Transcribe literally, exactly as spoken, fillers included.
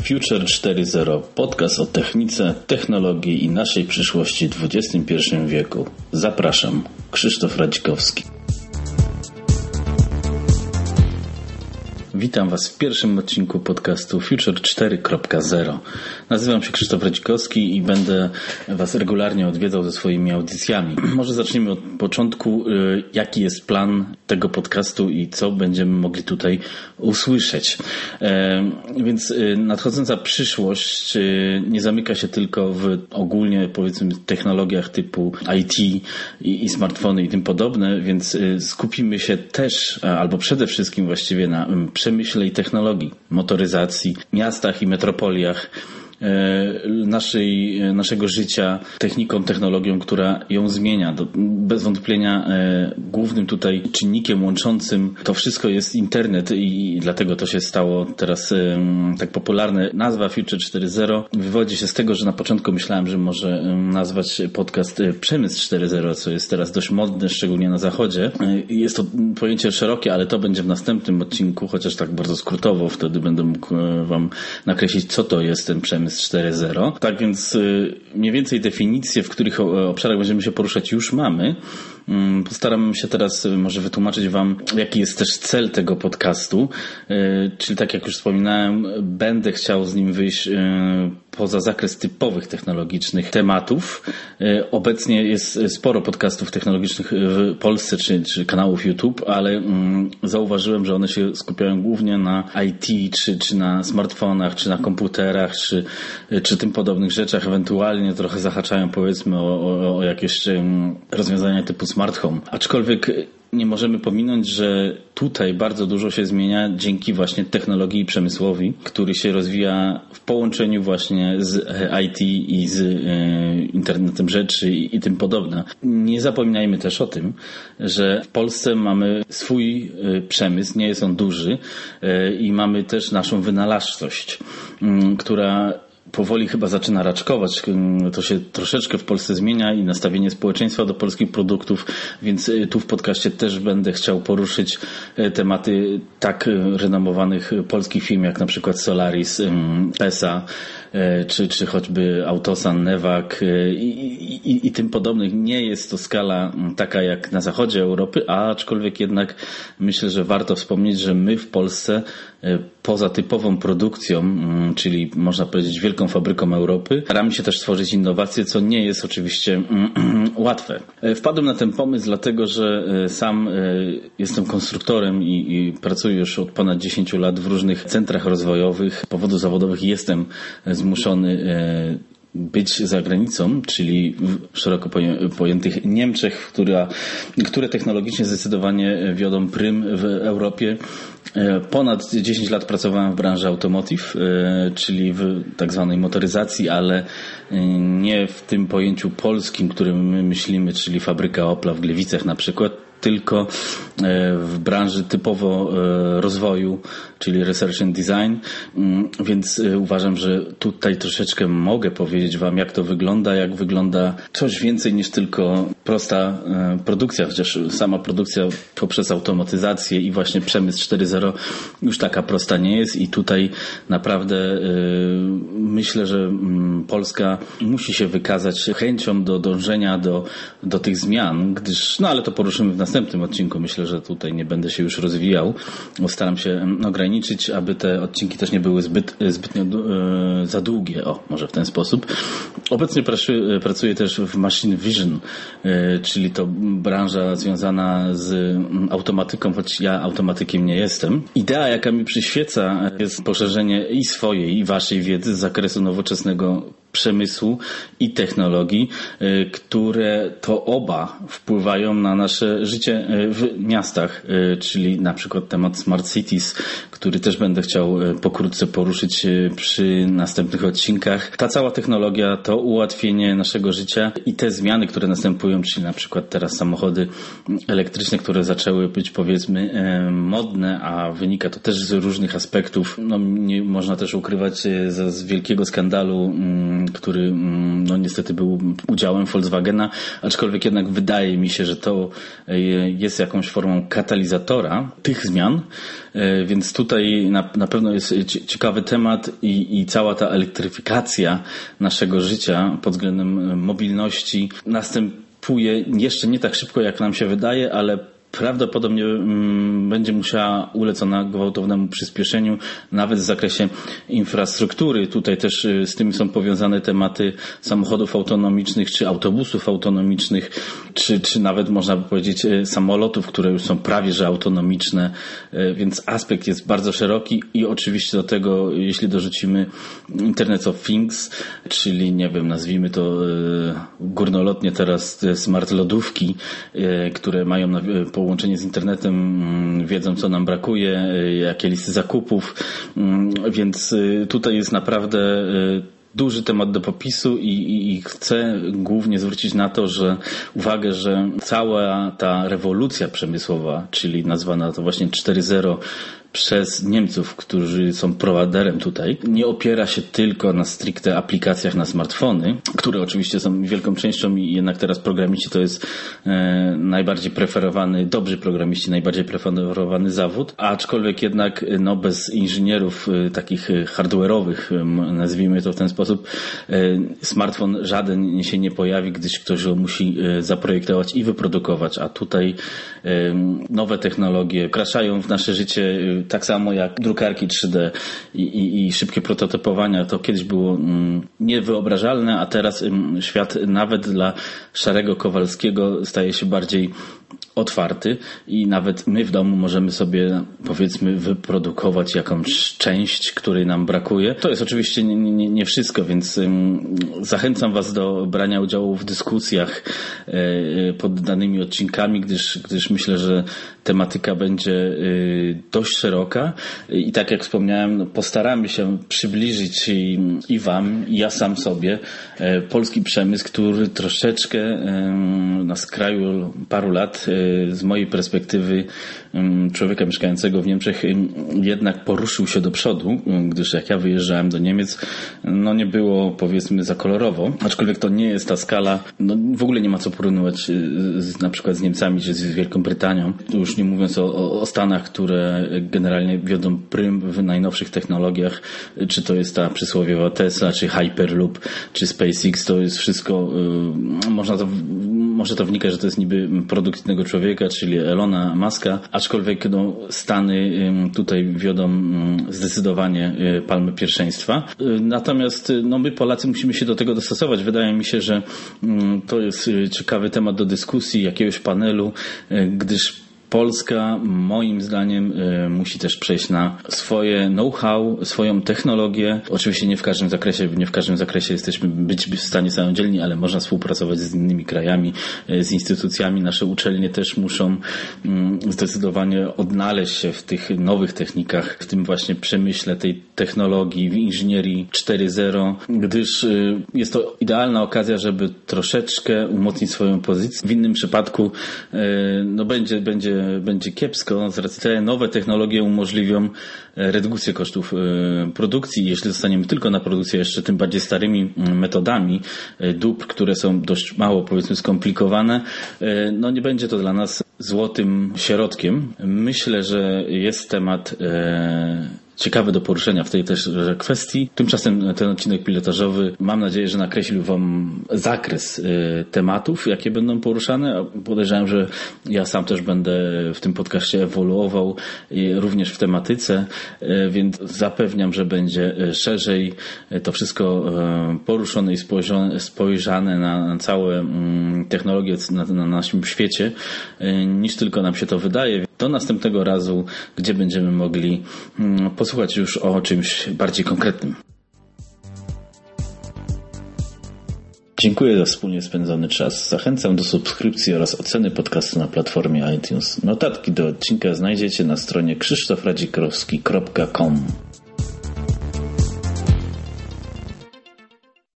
Future cztery zero. Podcast o technice, technologii i naszej przyszłości w dwudziestym pierwszym wieku. Zapraszam, Krzysztof Radzikowski. Witam Was w pierwszym odcinku podcastu Future cztery zero. Nazywam się Krzysztof Radzikowski i będę Was regularnie odwiedzał ze swoimi audycjami. Może zacznijmy od początku, jaki jest plan tego podcastu i co będziemy mogli tutaj usłyszeć. Więc nadchodząca przyszłość nie zamyka się tylko w ogólnie, powiedzmy, technologiach typu I T i, i smartfony i tym podobne, więc skupimy się też, albo przede wszystkim właściwie na przemyśle i technologii, motoryzacji, miastach i metropoliach, naszej, naszego życia, techniką, technologią, która ją zmienia. Bez wątpienia głównym tutaj czynnikiem łączącym to wszystko jest internet i dlatego to się stało teraz tak popularne. Nazwa Future cztery zero wywodzi się z tego, że na początku myślałem, że może nazwać podcast Przemysł cztery zero, co jest teraz dość modne, szczególnie na zachodzie. Jest to pojęcie szerokie, ale to będzie w następnym odcinku, chociaż tak bardzo skrótowo, wtedy będę mógł Wam nakreślić, co to jest ten Przemysł cztery zero. Tak więc mniej więcej definicje, w których obszarach będziemy się poruszać, już mamy. Postaram się teraz może wytłumaczyć Wam, jaki jest też cel tego podcastu. Czyli tak jak już wspominałem, będę chciał z nim wyjść poza zakres typowych technologicznych tematów. Obecnie jest sporo podcastów technologicznych w Polsce, czy, czy kanałów YouTube, ale zauważyłem, że one się skupiają głównie na I T, czy, czy na smartfonach, czy na komputerach, czy, czy tym podobnych rzeczach. Ewentualnie trochę zahaczają, powiedzmy, o, o, o jakieś rozwiązania typu smart home. Aczkolwiek nie możemy pominąć, że tutaj bardzo dużo się zmienia dzięki właśnie technologii przemysłowi, który się rozwija w połączeniu właśnie z I T i z internetem rzeczy i, i tym podobne. Nie zapominajmy też o tym, że w Polsce mamy swój przemysł, nie jest on duży i mamy też naszą wynalazczość, która powoli chyba zaczyna raczkować. To się troszeczkę w Polsce zmienia i nastawienie społeczeństwa do polskich produktów, więc tu w podcaście też będę chciał poruszyć tematy tak renomowanych polskich firm jak na przykład Solaris, Pesa, czy, czy choćby Autosan, Newag i, i, i tym podobnych. Nie jest to skala taka jak na zachodzie Europy, aczkolwiek jednak myślę, że warto wspomnieć, że my w Polsce poza typową produkcją, czyli można powiedzieć wielką fabryką Europy, staramy się też stworzyć innowacje, co nie jest oczywiście łatwe. Wpadłem na ten pomysł dlatego, że sam jestem konstruktorem i, i pracuję już od ponad dziesięciu lat w różnych centrach rozwojowych. Z powodów zawodowych jestem zmuszony być za granicą, czyli w szeroko pojętych Niemczech, która, które technologicznie zdecydowanie wiodą prym w Europie. Ponad dziesięć lat pracowałem w branży automotive, czyli w tak zwanej motoryzacji, ale nie w tym pojęciu polskim, którym my myślimy, czyli fabryka Opla w Gliwicach na przykład, tylko w branży typowo rozwoju, czyli research and design, więc uważam, że tutaj troszeczkę mogę powiedzieć Wam, jak to wygląda, jak wygląda coś więcej niż tylko prosta produkcja, chociaż sama produkcja poprzez automatyzację i właśnie przemysł cztery zero już taka prosta nie jest i tutaj naprawdę myślę, że Polska musi się wykazać chęcią do dążenia do, do tych zmian, gdyż, no ale to poruszymy w następnym odcinku. Myślę, że tutaj nie będę się już rozwijał, bo staram się ograniczyć, aby te odcinki też nie były zbyt, zbytnio e, za długie. O, może w ten sposób. Obecnie pracuję, pracuję też w Machine Vision, e, czyli to branża związana z automatyką, choć ja automatykiem nie jestem. Idea, jaka mi przyświeca, jest poszerzenie i swojej, i waszej wiedzy z zakresu nowoczesnego przemysłu i technologii, które to oba wpływają na nasze życie w miastach, czyli na przykład temat Smart Cities, który też będę chciał pokrótce poruszyć przy następnych odcinkach. Ta cała technologia, to ułatwienie naszego życia i te zmiany, które następują, czyli na przykład teraz samochody elektryczne, które zaczęły być, powiedzmy, modne, a wynika to też z różnych aspektów. No, nie można też ukrywać z wielkiego skandalu który no niestety był udziałem Volkswagena, aczkolwiek jednak wydaje mi się, że to jest jakąś formą katalizatora tych zmian, więc tutaj na, na pewno jest ciekawy temat i, i cała ta elektryfikacja naszego życia pod względem mobilności następuje jeszcze nie tak szybko, jak nam się wydaje, ale prawdopodobnie będzie musiała ulec ona gwałtownemu przyspieszeniu, nawet w zakresie infrastruktury. Tutaj też z tym są powiązane tematy samochodów autonomicznych, czy autobusów autonomicznych, czy, czy nawet można by powiedzieć samolotów, które już są prawie że autonomiczne, więc aspekt jest bardzo szeroki i oczywiście do tego, jeśli dorzucimy Internet of Things, czyli nie wiem, nazwijmy to górnolotnie teraz smart lodówki, które mają na połączenie z internetem, wiedzą co nam brakuje, jakie listy zakupów, więc tutaj jest naprawdę duży temat do popisu i, i, i chcę głównie zwrócić na to, że uwagę, że cała ta rewolucja przemysłowa, czyli nazwana to właśnie cztery zero przez Niemców, którzy są prowaderem tutaj, nie opiera się tylko na stricte aplikacjach na smartfony, które oczywiście są wielką częścią i jednak teraz programiści to jest e, najbardziej preferowany, dobrzy programiści, najbardziej preferowany zawód, aczkolwiek jednak no, bez inżynierów e, takich hardware'owych, e, nazwijmy to w ten sposób, e, smartfon żaden się nie pojawi, gdyż ktoś go musi e, zaprojektować i wyprodukować, a tutaj e, nowe technologie wkraczają w nasze życie tak samo jak drukarki trzy D i, i, i szybkie prototypowania, to kiedyś było mm, niewyobrażalne, a teraz mm, świat nawet dla szarego Kowalskiego staje się bardziej otwarty i nawet my w domu możemy sobie, powiedzmy, wyprodukować jakąś część, której nam brakuje. To jest oczywiście nie, nie, nie wszystko, więc um, zachęcam Was do brania udziału w dyskusjach e, pod danymi odcinkami, gdyż, gdyż myślę, że tematyka będzie e, dość szeroka i tak jak wspomniałem, no, postaramy się przybliżyć i, i Wam, i ja sam sobie e, polski przemysł, który troszeczkę e, na skraju paru lat e, z mojej perspektywy człowieka mieszkającego w Niemczech jednak poruszył się do przodu, gdyż jak ja wyjeżdżałem do Niemiec, no nie było, powiedzmy, za kolorowo, aczkolwiek to nie jest ta skala, no w ogóle nie ma co porównywać z, na przykład z Niemcami czy z Wielką Brytanią, już nie mówiąc o, o Stanach, które generalnie wiodą prym w najnowszych technologiach, czy to jest ta przysłowiowa Tesla, czy Hyperloop, czy SpaceX, to jest wszystko, można to, może to wynika, że to jest niby produkt innego człowieka, czyli Elona Muska, aczkolwiek no, Stany tutaj wiodą zdecydowanie palmę pierwszeństwa. Natomiast no, my Polacy musimy się do tego dostosować. Wydaje mi się, że to jest ciekawy temat do dyskusji, jakiegoś panelu, gdyż Polska moim zdaniem musi też przejść na swoje know-how, swoją technologię. Oczywiście nie w każdym zakresie, nie w każdym zakresie jesteśmy być w stanie samodzielni, ale można współpracować z innymi krajami, z instytucjami. Nasze uczelnie też muszą zdecydowanie odnaleźć się w tych nowych technikach, w tym właśnie przemyśle tej technologii, w inżynierii cztery zero, gdyż jest to idealna okazja, żeby troszeczkę umocnić swoją pozycję. W innym przypadku no będzie, będzie będzie kiepsko, z racji tego nowe technologie umożliwią redukcję kosztów produkcji. Jeśli zostaniemy tylko na produkcję jeszcze tym bardziej starymi metodami dóbr, które są dość mało, powiedzmy, skomplikowane, no nie będzie to dla nas złotym środkiem. Myślę, że jest temat ciekawy do poruszenia w tej też kwestii. Tymczasem ten odcinek pilotażowy, mam nadzieję, że nakreślił Wam zakres tematów, jakie będą poruszane. Podejrzewam, że ja sam też będę w tym podcaście ewoluował również w tematyce, więc zapewniam, że będzie szerzej to wszystko poruszone i spojrzane na całe technologie na, na naszym świecie, niż tylko nam się to wydaje. Do następnego razu, gdzie będziemy mogli posłuchać już o czymś bardziej konkretnym. Dziękuję za wspólnie spędzony czas. Zachęcam do subskrypcji oraz oceny podcastu na platformie iTunes. Notatki do odcinka znajdziecie na stronie krzysztof radzikrowski kropka com.